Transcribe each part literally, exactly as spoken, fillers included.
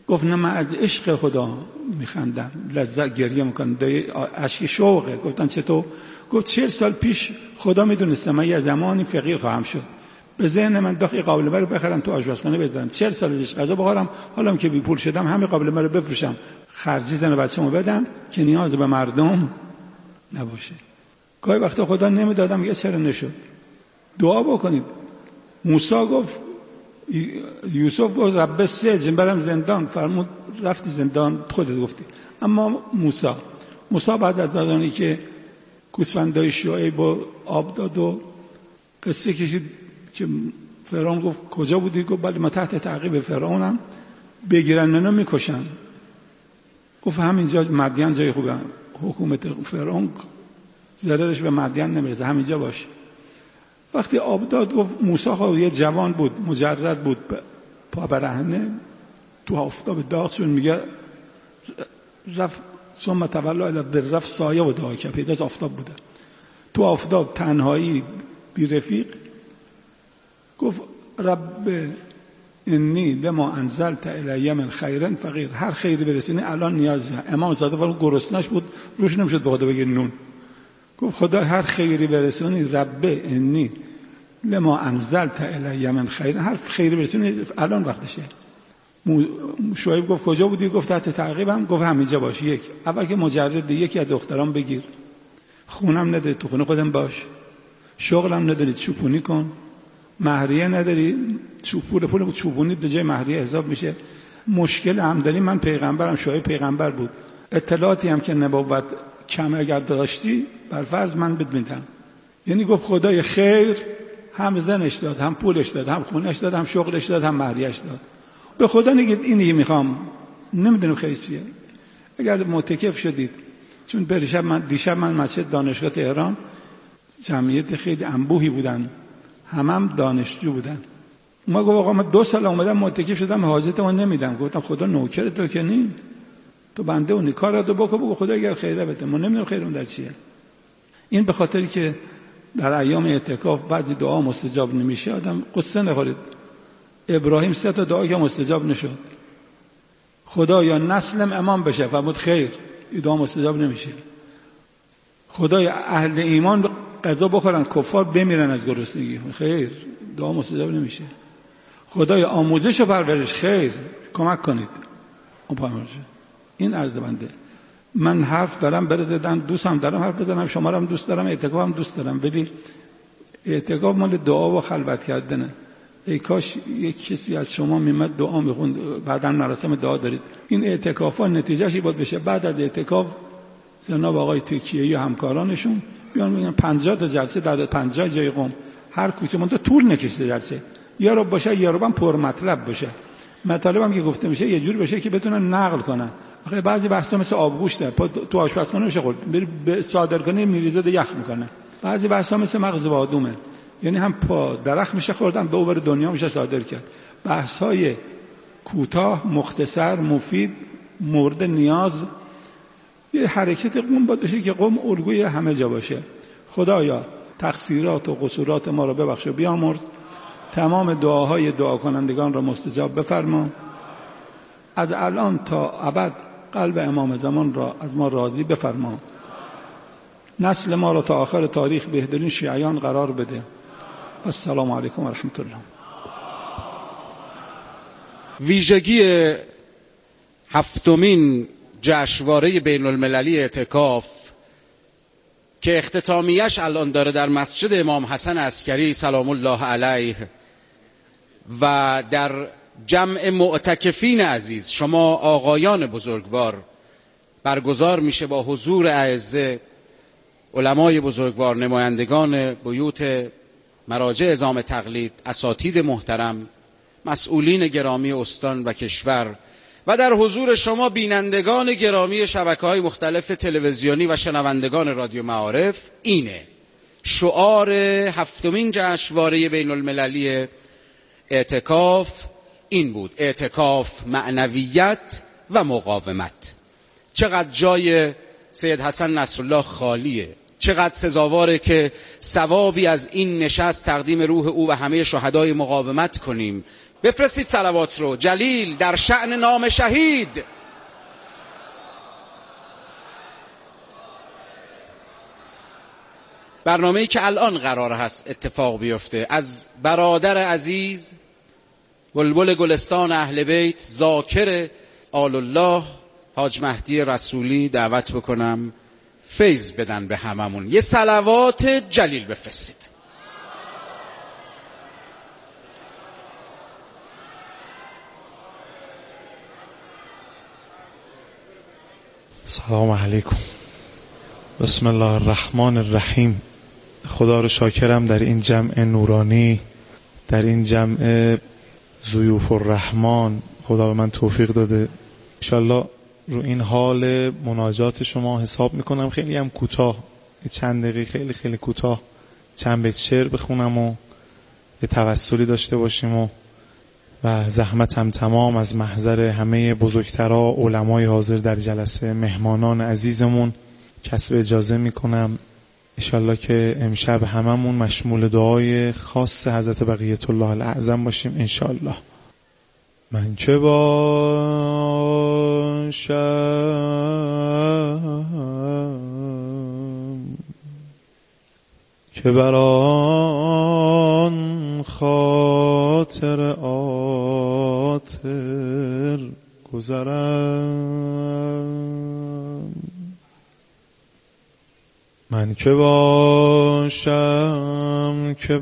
گفت نه من از عشق خدا میخندم، لذت گریه میکنم، اشک شوقه. گفتن چطور؟ گفت چهل سال پیش خدا میدونسته من یه زمانی فقیر خواهم شد، به ذهن من داخل قابلمه رو بخرم تو آشپزخانه بذارم، چهل سال پیش غذا بخورم، حالا که بی پول شدم همه قابلمه رو بفروشم، خرجی زن بچه‌مو بدم که نیاز به مردم نباشه. گاهی وقتا خدا نمیدادم، میگه چرا نشد؟ دعا بکنید. موسی گفت، یوسف گفت رب السجن، برم زندان، فرمود رفتی زندان، خودت گفتی. اما موسی موسی بعد از دادانی که گوسفندای شعیب و آب داد و قصه کشید که فرعون گفت کجا بودی؟ گفت بله من تحت تعقیب فرعونم، بگیرن منو میکشن. گفت همینجا مدین جای خوبه، حکومت فرعون ضررش به مدین نمیرسه، همینجا باشه. وقتی آب داد گفت موسی خب یه جوان بود، مجرد بود، پا برهنه، تو آفتاب داغ شد، میگه رفت ثم تولى الی الظل، رفت سایه و دعا کرد، پیداش آفتاب بوده، تو آفتاب تنهایی بی رفیق. گفت رب انی لما انزلت الی من خیر فقیر، هر خیری برسونی الان نیازه. امام زاده فرمود گرسنه‌اش بود، روش نمیشد به خدا بگه نون. گفت خدا هر خیری برسونی، رب انی لما انزلت الی من خیر، هر خیری برسونی الان وقتشه. شعیب گفت کجا بودی؟ گفت تحت تعقیبم. گفت همینجا باش. یک اول که مجرد، یکی از دختران بگیر، خونم نداری تو خونه خودم باش، شغلم نداری چوپونی کن، مهریه نداری چوپول پول چوپونی به جای مهریه حساب میشه. مشکل هم داری، من پیغمبرم، شعیب پیغمبر بود، اطلاعاتی هم که نبوت کم اگر داشتی بر فرض من بد میدم. یعنی گفت خدای خیر هم زنش داد، هم پولش داد، هم خونش داد، هم شغلش داد، هم مهریه‌اش داد. به خدا نگید اینی میخوام، نمیدونم خیلی چیه. اگر معتکف شدید، چون دیشب من دیشب من مسجد دانشگاه تهران جمعیت خیلی انبوهی بودن، همم هم دانشجو بودن. ما گفت آقا من دو سال اومدم معتکف شدم، حاجتمو نمیدم. گفتم خدا نوکر تو که نی، تو بنده اونی، کاراتو بکن، بگو خدا اگر خیره بده، ما نمیدونم خیرون در چیه. این به خاطری که در ایام اعتکاف بعضی دعا مستجاب نمیشه، آدم قصه نخورید. ابراهیم سه تا دعا که مستجاب نشد، خدا یا نسلم امام بشه، فرمود خیر، این دعا مستجاب نمیشه. خدای اهل ایمان غذا بخورن، کفار بمیرن از گرسنگی، خیر، دعا مستجاب نمیشه. خدای آموزش و پرورش، خیر، کمک کنید. این عرض بنده. من حرف دارم برزدن، دوستم دارم حرف بزنم، شما رو هم دوست دارم، اعتکاف هم دوست دارم، ولی اعتکاف مال دعا و خلوت کردنه. ای کاش یک کسی از شما میمد دعا میخوند، بعدا مراسم دعا دارید. این اعتکافا نتیجهش باید بشه بعد از اعتکاف جناب آقای تکیه‌ای و همکارانشون بیان میگن پنجاه تا جلسه در پنجاه جای قم، هر کوچه مونده طول نکشته جلسه، یا رو باشه یا رو هم پر مطلب باشه. مطالب هم که گفته میشه یه جور بشه که بتونن نقل کنن. آخه بعضی بحثا مثل آبگوشته، تو آشپزخونه میشه خورد، به صادر کنی میریزه ده یخ میکنه. بعضی بحثا مثل مغز بادومه، یعنی هم پا درخت میشه خوردن، به اوبر دنیا میشه صادر کرد. بحث‌های کوتاه، مختصر، مفید، مورد نیاز. یه حرکت قوم باید بشه که قوم الگوی همه جا باشه. خدایا تقصیرات و قصورات ما را ببخش و بیامرز، تمام دعاهای دعا کنندگان را مستجاب بفرما. از الان تا ابد قلب امام زمان را از ما راضی بفرما. نسل ما را تا آخر تاریخ بهترین شیعیان قرار بده. السلام علیکم و رحمت الله. ویژگی هفتمین جشنواره بین المللی اعتکاف که اختتامیش الان داره در مسجد امام حسن عسکری سلام الله علیه و در جمع معتکفین عزیز شما آقایان بزرگوار برگزار میشه با حضور اعزه علمای بزرگوار، نمایندگان بیوت مراجع عظام تقلید، اساتید محترم، مسئولین گرامی استان و کشور و در حضور شما بینندگان گرامی شبکه‌های مختلف تلویزیونی و شنوندگان رادیو معارف. اینه شعار هفتمین جشنواره بین المللی اعتکاف، این بود: اعتکاف، معنویت و مقاومت. چقدر جای سید حسن نصرالله خالیه، چقدر سزاواره که ثوابی از این نشست تقدیم روح او و همه شهدای مقاومت کنیم. بفرستید صلوات رو. جلیل در شأن نام شهید. برنامه‌ای که الان قرار هست اتفاق بیفته، از برادر عزیز بلبل گلستان اهل بیت ذاکر آل الله حاج مهدی رسولی دعوت بکنم فیض بدن به هممون. یه صلوات جلیل بفرستید. سلام علیکم. بسم الله الرحمن الرحیم. خدا رو شاکرم در این جمع نورانی، در این جمع ضیوف الرحمن خدا به من توفیق داده. انشالله رو این حال مناجات شما حساب میکنم خیلی هم کوتاه، چند دقیقه خیلی خیلی کوتاه چند بیت شعر بخونم و یه توسلی داشته باشیم و و زحمت هم تمام از محضر همه بزرگترها علمای حاضر در جلسه، مهمانان عزیزمون کسب اجازه میکنم انشالله که امشب هممون مشمول دعای خاص حضرت بقیت الله الاعظم باشیم انشالله. من که باشم که بران خاطر آتر گذرم، من که باشم که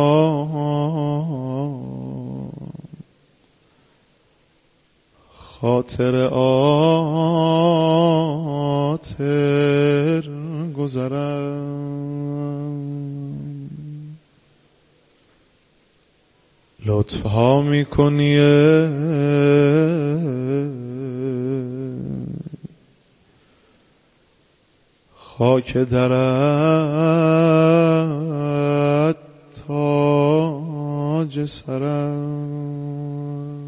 بران خاطر آتر گذرم، لطف ها می کنی خاک درت تاج سرم،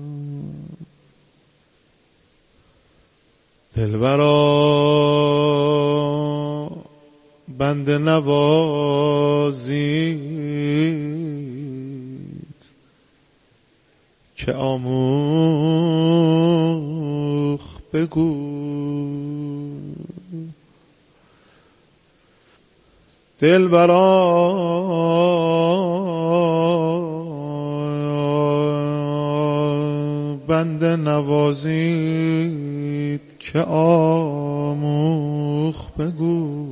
دلبرا بنده نوازید که آموخ بگو، دلبرا بنده نوازید که آموخ بگو،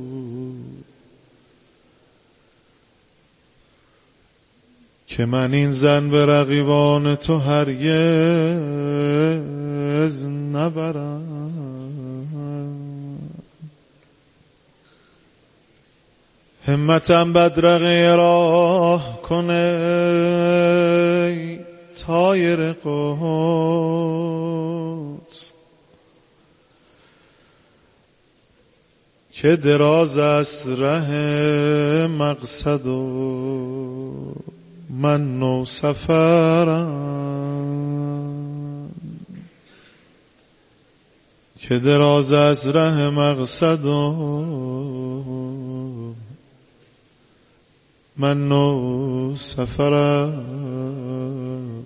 که من این زن به رقیبان تو هرگز نبرم، همتم بدرقه راه کنه طایر قدس، که دراز است ره مقصد و من نو سفرم، که دراز از ره مقصد و من نو سفرم.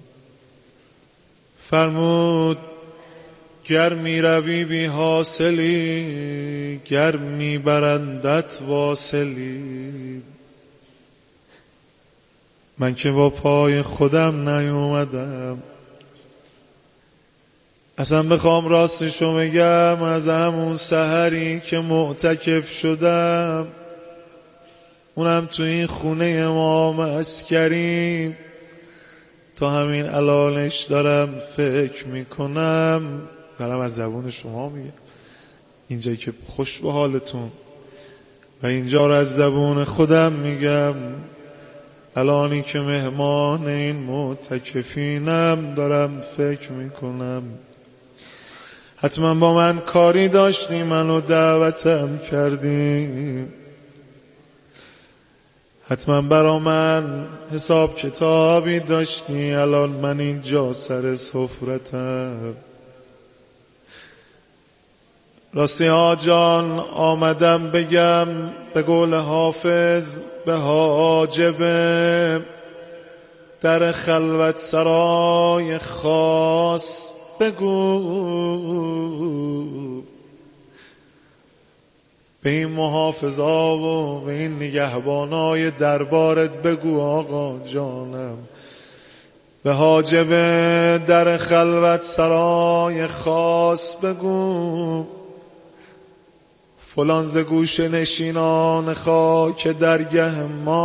فرمود گر می روی بی حاصلی، گر می برندت واصلی، من که با پای خودم نیومدم، اصلا بخوام راستشو بگم از همون سحری که معتکف شدم، اونم تو این خونه امام عسکری، تا همین الانش دارم فکر میکنم، دارم از زبون شما میگم اینجایی که خوش به حالتون، و اینجا رو از زبون خودم میگم، الانی که مهمان این معتکفینم دارم فکر میکنم حتما با من کاری داشتی، منو دعوتم کردی، حتما برا من حساب کتابی داشتی، الان من اینجا سر سفرتم. راستی ها جان آمدم بگم به قول حافظ به حاجبه، در خلوت سرای خاص بگو، به این محافظا و به این نگهبانای دربارت بگو آقا جانم، به حاجب در خلوت سرای خاص بگو، فلان ز گوش نشینان خاک درگه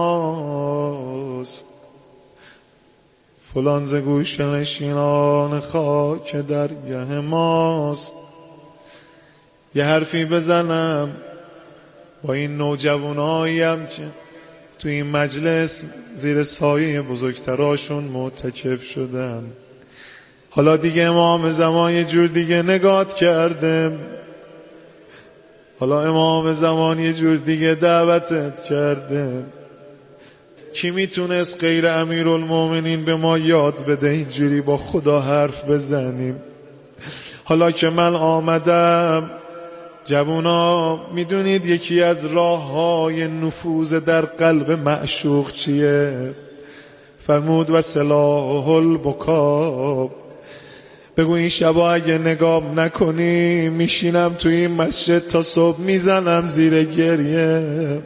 ماست، فلان ز گوش نشینان خاک درگه ماست. یه حرفی بزنم با این نوجواناییم که تو این مجلس زیر سایه بزرگتراشون معتکف شدن. حالا دیگه امام زمان یه جور دیگه نگات کرده، حالا امام زمان یه جور دیگه دعوتت کرده. کی میتونست غیر امیرالمومنین به ما یاد بده اینجوری با خدا حرف بزنیم؟ حالا که من آمدم، جوونا میدونید یکی از راه های نفوذ در قلب معشوق چیه؟ فرمود و سلاح البکا، بگو این شبا اگه نگاه نکنی میشینم تو این مسجد تا صبح میزنم زیر گریه،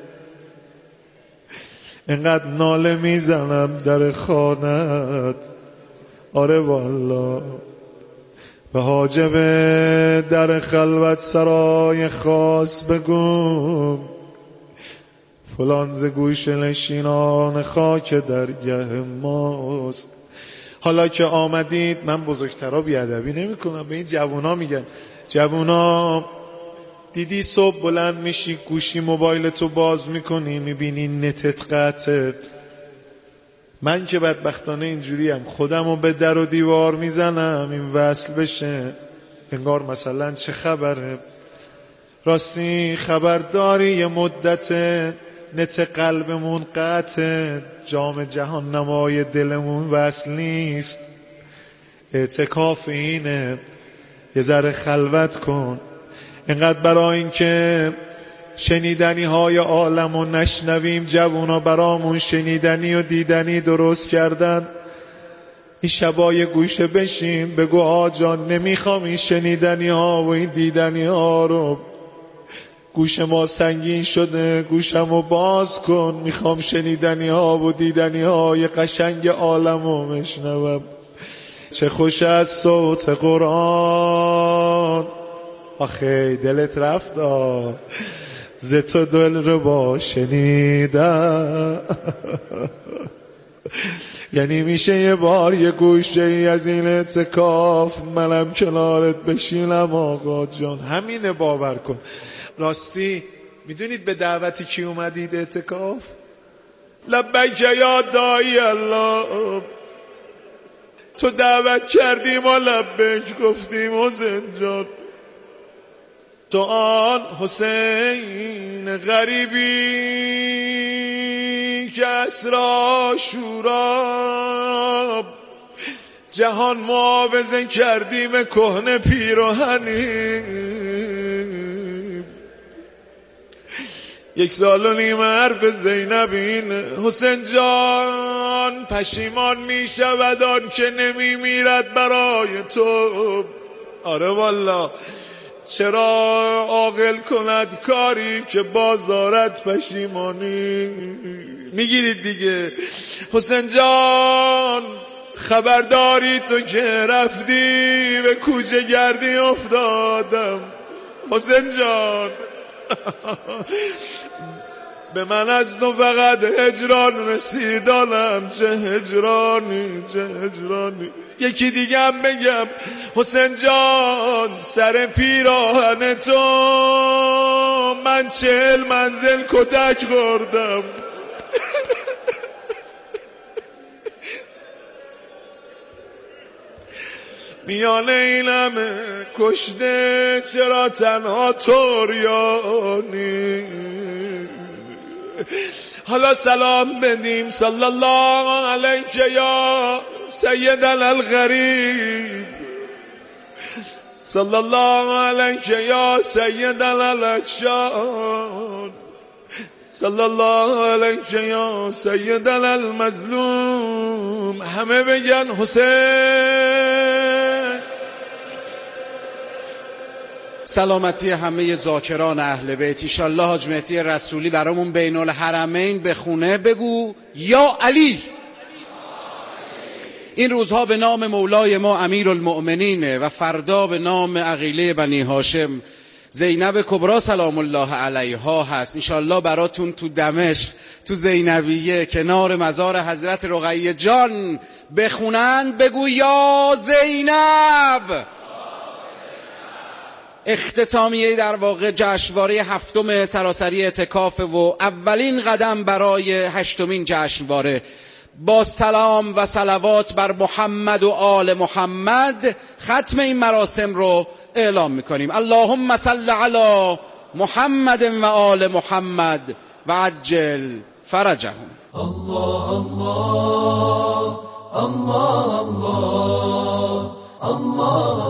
اینقدر ناله میزنم در خانت. آره والا، به حاجب در خلوت سرای خاص بگو، فلان ز گوش نشینان خاک درگه ماست. حالا که آمدید، من بزرگترا بیادبی نمی کنم، به این جوونا میگن. جوونا دیدی صبح بلند میشی گوشی موبایلتو باز میکنی میبینی نتت قطعه. من که بدبختانه اینجوریم، خودمو به در و دیوار میزنم این وصل بشه، انگار مثلا چه خبره. راستی خبرداری یه مدت نت قلبمون قطعه، جام جهان نمای دلمون وصل نیست. اعتکاف اینه یه ذره خلوت کن، اینقدر برای این که شنیدنی های عالم و نشنویم. جوونا برامون شنیدنی و دیدنی درست کردن. این شبای گوشه بشین بگو آجان نمیخوام این شنیدنی ها و این دیدنی ها رو، گوش ما سنگین شده، گوشمو باز کن، میخوام شنیدنی ها و دیدنی های قشنگ عالم رو مشنوم. چه خوش از صوت قرآن، آخه دلت رفت آ ز تو دل رو با شنیدم. یعنی میشه یه بار یه گوشه ای از این اعتکاف منم کنارت بشینم آقا جان، همینه باور کن. راستی میدونید به دعوتی کی اومدید اعتکاف؟ لبیک یا داعی الله، تو دعوت کردی ما لبیک گفتیم حسین جان. تو آن حسین غریبی که اسرا شورا، جهان معاوضه کردیم کهنه پیراهنی. یک سال و نیم حرف زینب این حسین جان، پشیمان می شود آن که نمی میرد برای تو. آره والا، چرا عاقل کند کاری که بازارت پشیمانی. میگیرید دیگه. حسین جان خبرداری تو که رفتی به کوچه گردی افتادم. حسین جان به من از تو فقط هجران رسیدانم، چه هجرانی چه هجرانی. یکی دیگه هم بگم حسین جان، سر پیراهن تو من چهل منزل کتک خوردم. میان این همه کشته چرا تنها طوریانی؟ حالا سلام بدیم صلی الله علیک یا سیدنا الغریب، صلی الله علیک یا سیدنا الاکشان، صلی الله علیک یا سیدنا المظلوم. همه بگن حسین. سلامتی همه ذاکران اهل بیت. ایشالله حاج مهدی رسولی برامون بین الحرمین بخونه. بگو یا علی. این روزها به نام مولای ما امیر المؤمنین و فردا به نام عقیله بنی هاشم زینب کبرا سلام الله علیها هست. انشالله براتون تو دمشق تو زینبیه کنار مزار حضرت رقیه جان بخونن. بگو یا زینب. اختتامیه در واقع جشنواره هفتم سراسری اعتکاف و اولین قدم برای هشتمین جشنواره. با سلام و صلوات بر محمد و آل محمد ختم این مراسم رو اعلام میکنیم. اللهم صل علی محمد و آل محمد و عجل فرجهم. الله الله الله الله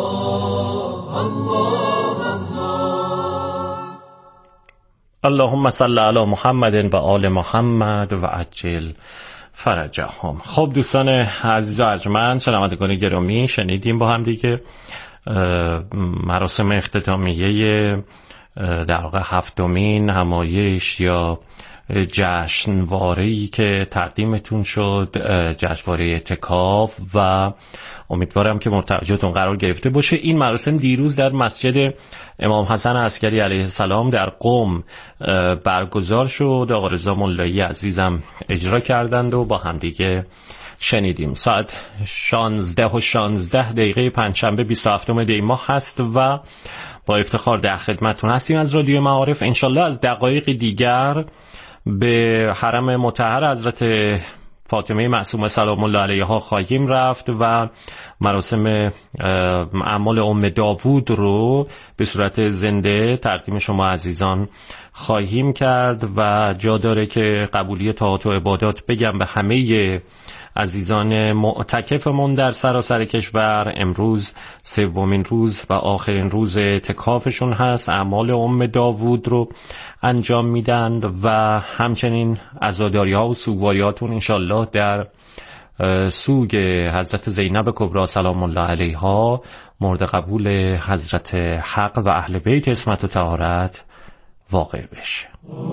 الله الله. اللهم صل علی محمد و آل محمد و عجل فرجهم. خب دوستان عزیز و ارجمند، شنوندگان گرامی، شنیدیم با هم دیگه مراسم اختتامیه در واقع هفتمین همایش یا جشنواره‌ای که تقدیمتون شد، جشنواره اعتکاف، و امیدوارم که مورد توجهتون قرار گرفته باشه. این مراسم دیروز در مسجد امام حسن عسکری علیه السلام در قم برگزار شد. آقا رضا ملایی عزیزم اجرا کردند و با هم دیگه شنیدیم. ساعت شانزده و شانزده دقیقه پنجشنبه بیست و هفتم دی ماه هست و با افتخار در خدمتتون هستیم از رادیو معارف. انشالله از دقایق دیگر به حرم مطهر حضرت فاطمه معصومه سلام الله علیها خواهیم رفت و مراسم اعمال ام داوود رو به صورت زنده تقدیم شما عزیزان خواهیم کرد و جا داره که قبولی طاعات و عبادات بگم به همه عزیزان معتکفمون در سراسر کشور. امروز سومین روز و آخرین روز اعتکافشون هست. اعمال ام داوود رو انجام میدن و همچنین عزاداری ها و سوگواریاتون انشالله در سوگ حضرت زینب کبرا سلام الله علیها مورد قبول حضرت حق و اهل بیت عصمت و طهارت واقع بشه.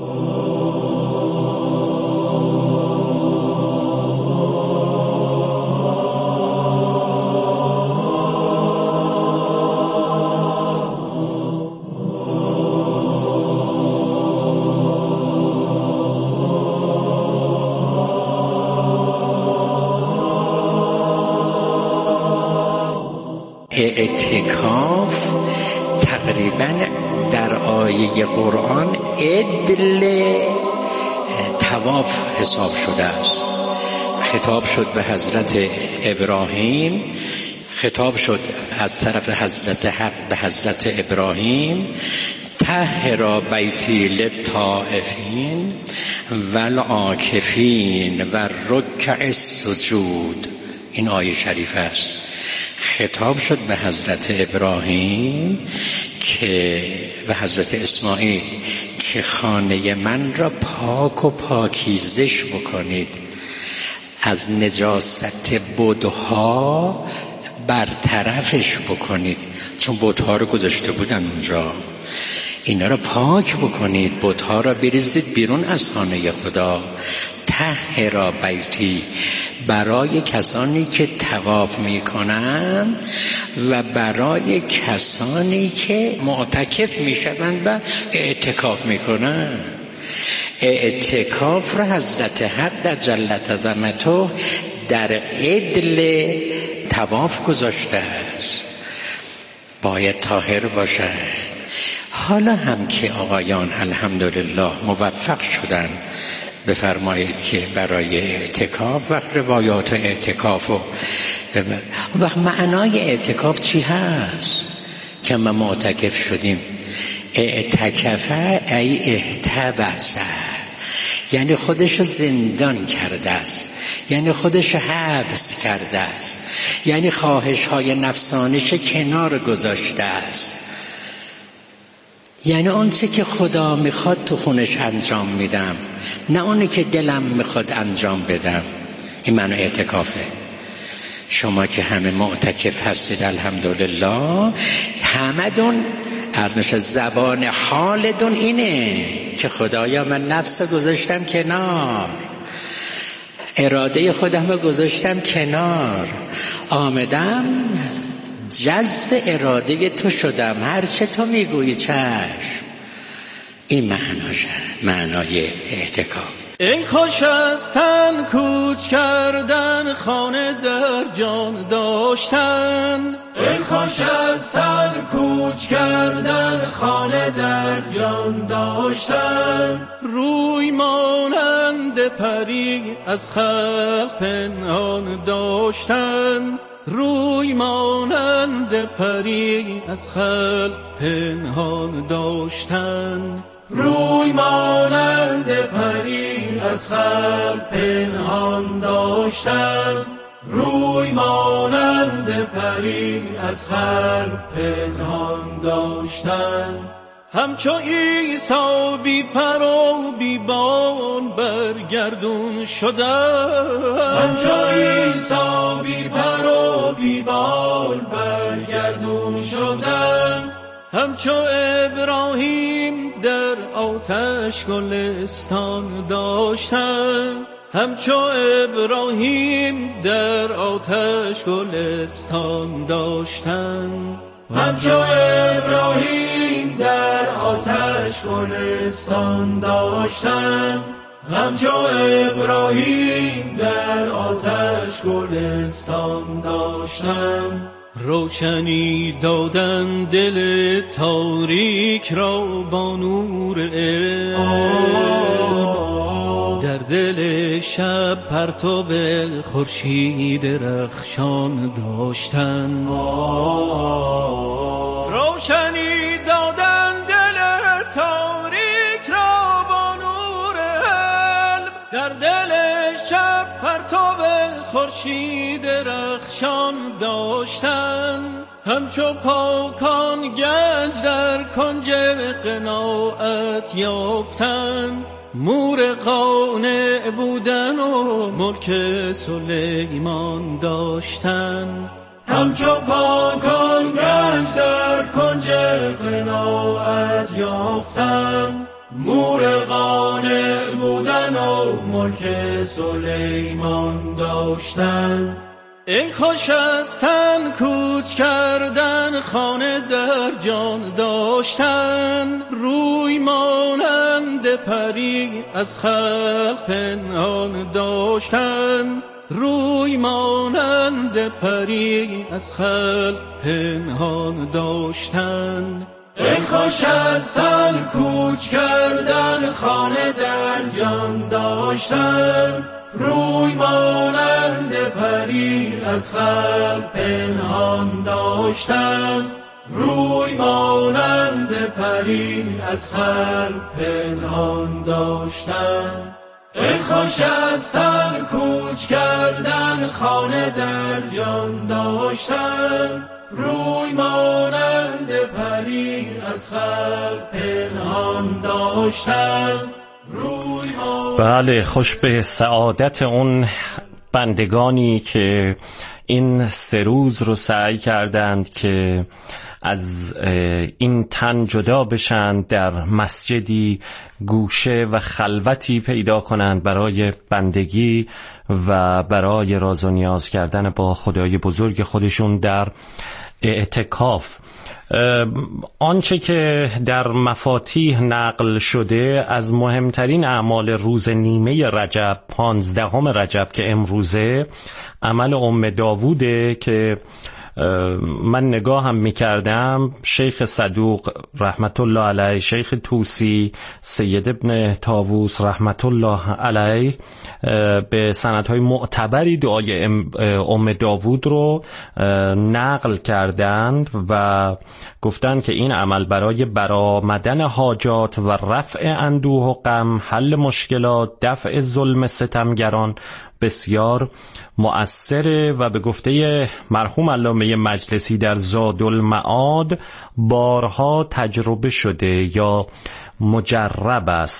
اعتکاف تقریبا در آیه قرآن عدل طواف حساب شده است. خطاب شد به حضرت ابراهیم، خطاب شد از طرف حضرت حق به حضرت ابراهیم، طهر بیتی للطائفین والعاکفین و رکع السجود. این آیه شریف است. خطاب شد به حضرت ابراهیم که و حضرت اسماعیل که خانه من را پاک و پاکیزش بکنید، از نجاست بت‌ها برطرفش بکنید، چون بت‌ها رو گذاشته بودن اونجا. اینا را پاک بکنید، بت‌ها را بریزید بیرون از خانه خدا. طهر بیتی، برای کسانی که طواف میکنن و برای کسانی که معتکف میشوند و اعتکاف میکنن. اعتکاف را حضرت حق در جلت عظمته در عدل طواف گذاشته است، باید طاهر باشد. حالا هم که آقایان الحمدلله موفق شدن، بفرمایید که برای اعتکاف وقت روایات اعتکاف و وقت معنای اعتکاف چی هست که ما معتکف شدیم؟ اعتکفه ای احتبسه، یعنی خودش زندان کرده است، یعنی خودش حبس کرده است، یعنی خواهش های نفسانیش کنار گذاشته است، یعنی اون چه که خدا میخواد تو خونش انجام میدم، نه اونی که دلم میخواد انجام بدم. این معنی اعتکافه. شما که همه معتکف هستید الحمدلله، همدون ارنش زبان حالتون اینه که خدایا من نفس گذاشتم کنار، اراده خودم رو گذاشتم کنار، آمدم جذب اراده تو شدم، هر چه تو میگویی چشم. این معناشه، معنای اعتکاف. ای خوش از تن کوچ کردن، خانه در جان داشتن. ای خوش از تن کوچ کردن، خانه در جان داشتن. روی مانند پری از خلق پنهان داشتن. روی مانند پری از خلق پنهان داشتن. روی مانند پری از خلق پنهان داشتن. روی مانند پری از خلق پنهان داشتن. همچو عیسی بی پر و بی بال برگردون شدن. همچو عیسی بی پر و بی بال برگردون شدن. همچو ابراهیم در آتش گلستان داشتن. همچو ابراهیم در آتش گلستان داشتن. همچو ابراهیم در آتش گلستان داشتن. همچو ابراهیم در آتش گلستان داشتن. روشنی دادن دل تاریک را با نور علم. در دل شب پرتو خورشید رخشان داشتن. روشنی دادن دل تاریک را با نور علم. در دل شب پرتو خورشید رخشان داشتن. همچو پاکان گنج در کنج قناعت یافتن. مور قانع بودن و ملک سلیمان داشتن. همچو پاکان گنج در کنج قناعت یافتن. مور قانع بودن و ملک سلیمان داشتن. ای خوش از تن کوچ کردن، خانه در جان داشتن. روی مانند پری از خلق پنهان داشتن. روی مانند پری از خلق پنهان داشتن. ای خوش از تن کوچ کردن، خانه در جان داشتن. روی مانند پری از خلق پنهان داشتن. روی مانند پری از خلق پنهان داشتن. ای خوش از تن کوچ کردن، خانه در جان داشتن. روی مانند پری از خلق پنهان داشتن. بله، خوش به سعادت اون بندگانی که این سه روز رو سعی کردند که از این تن جدا بشن، در مسجدی گوشه و خلوتی پیدا کنند برای بندگی و برای راز و نیاز کردن با خدای بزرگ خودشون در اعتکاف. آنچه که در مفاتیح نقل شده از مهمترین اعمال روز نیمه رجب، پانزدهم رجب که امروزه، عمل ام داووده که من نگاه هم میکردم. شیخ صدوق رحمت الله علیه، شیخ توسی، سید ابن طاووس رحمت الله علیه به سندهای معتبری دعای ام داوود رو نقل کردند و گفتند که این عمل برای برآمدن حاجات و رفع اندوه و غم، حل مشکلات، دفع ظلم ستمگران بسیار مؤثره و به گفته مرحوم علامه مجلسی در زادالمعاد بارها تجربه شده یا مجرب است.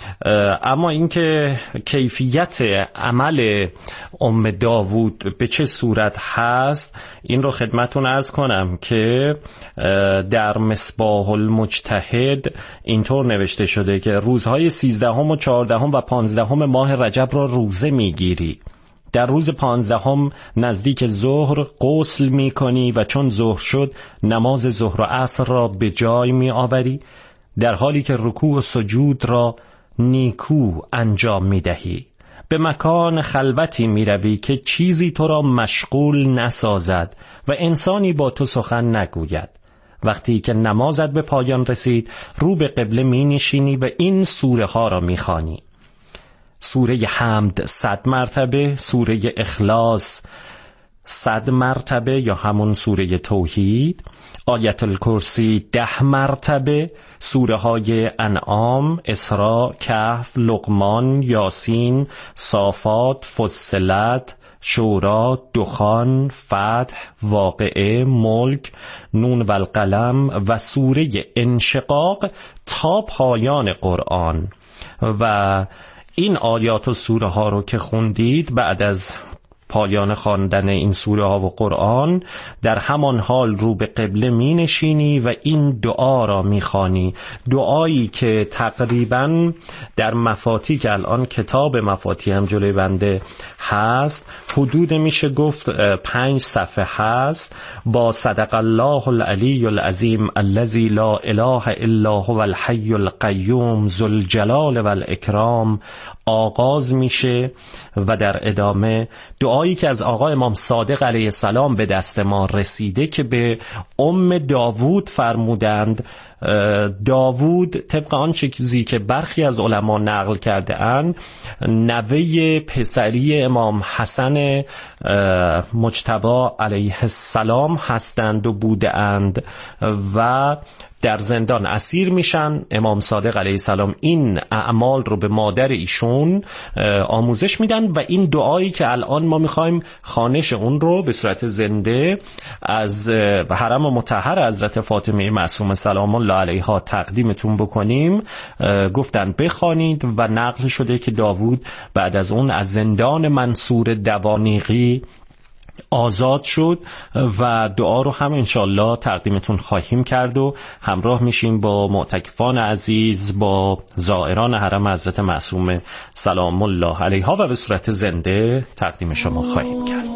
اما اینکه کیفیت عمل ام داوود به چه صورت هست این رو خدمتون عرض کنم که در مصباح المجتهد اینطور نوشته شده که روزهای سیزدهم و چهاردهم و پانزدهم ماه رجب را روزه میگیری. در روز پانزدهم نزدیک ظهر غسل می کنی و چون ظهر شد نماز ظهر و عصر را به جای می آوری، در حالی که رکوع و سجود را نیکو انجام می دهی. به مکان خلوتی می روی که چیزی تو را مشغول نسازد و انسانی با تو سخن نگوید. وقتی که نمازت به پایان رسید رو به قبله می نشینی و این سوره ها را می خوانی: سوره حمد صد مرتبه، سوره اخلاص صد مرتبه یا همون سوره توحید، آیت الکرسی ده مرتبه، سوره های انعام، اسراء، کهف، لقمان، یاسین، صافات، فصلت، شورا، دخان، فتح، واقعه، ملک، نون و القلم و سوره انشقاق تا پایان قرآن. و این آیات و سوره ها رو که خوندید بعد از پایان خواندن این سوره ها و قرآن در همان حال رو به قبله می نشینی و این دعا را می خوانی، دعایی که تقریبا در مفاتی که الان کتاب مفاتی هم جلوی بنده هست حدود میشه گفت پنج صفحه هست، با صدق الله العلی العظیم الذی لا اله الا هو الحی القیوم ذو الجلال و الاکرام آغاز میشه و در ادامه دعایی که از آقا امام صادق علیه السلام به دست ما رسیده که به ام داوود فرمودند. داوود طبق آن چیزی که برخی از علما نقل کرده اند نوه پسری امام حسن مجتبی علیه السلام هستند و بوده اند و در زندان اسیر میشن. امام صادق علیه السلام این اعمال رو به مادر ایشون آموزش میدن و این دعایی که الان ما میخوایم خوانش اون رو به صورت زنده از حرم مطهر حضرت فاطمه معصومه سلام الله علیها تقدیمتون بکنیم گفتن بخوانید و نقل شده که داوود بعد از اون از زندان منصور دوانیقی آزاد شد و دعا رو هم انشالله تقدیمتون خواهیم کرد و همراه میشیم با معتکفان عزیز، با زائران حرم حضرت معصومه سلام الله علیها و به صورت زنده تقدیم شما خواهیم کرد.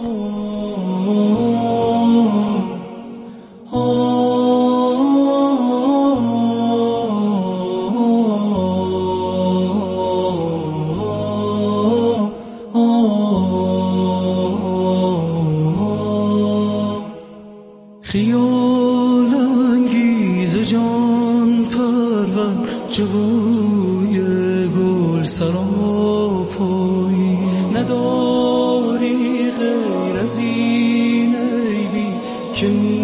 خیال انگیز جان پرور جوی گل سراپایی نداری غیر از این عیبی که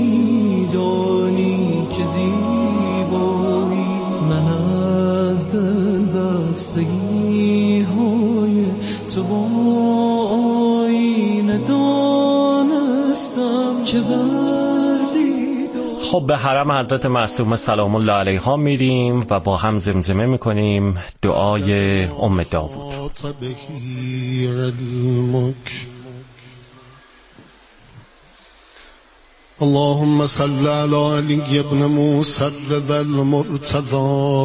میدانی که زیبایی. من از دل بستگی های تو با آینه دانستم که خب به حرم حضرت معصومه سلام الله علیها میریم و با هم زمزمه میکنیم دعای ام داوود. اللهم صل على علی ابن موسی رضا المرتضى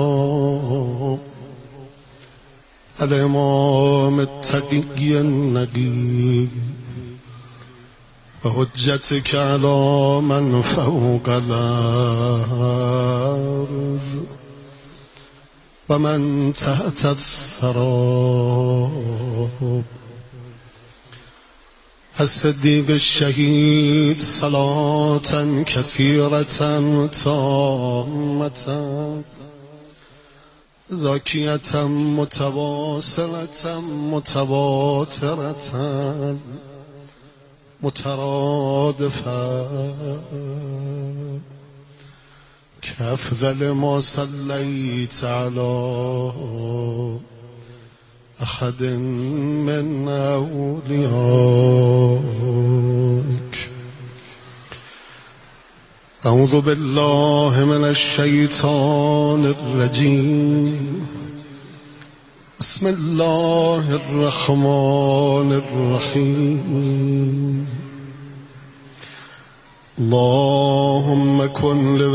الامام التقی النقی و حجتك على من فوق الارض و من تحت الثرى الصدیق الشهید صلاة كثيرة تامة زاکیة متواصلة متواترة مترادفة كأفضل ما صليت على أحد من أوليائك. أعوذ بالله من الشيطان الرجيم. بسم الله الرحمن الرحیم اللهم كن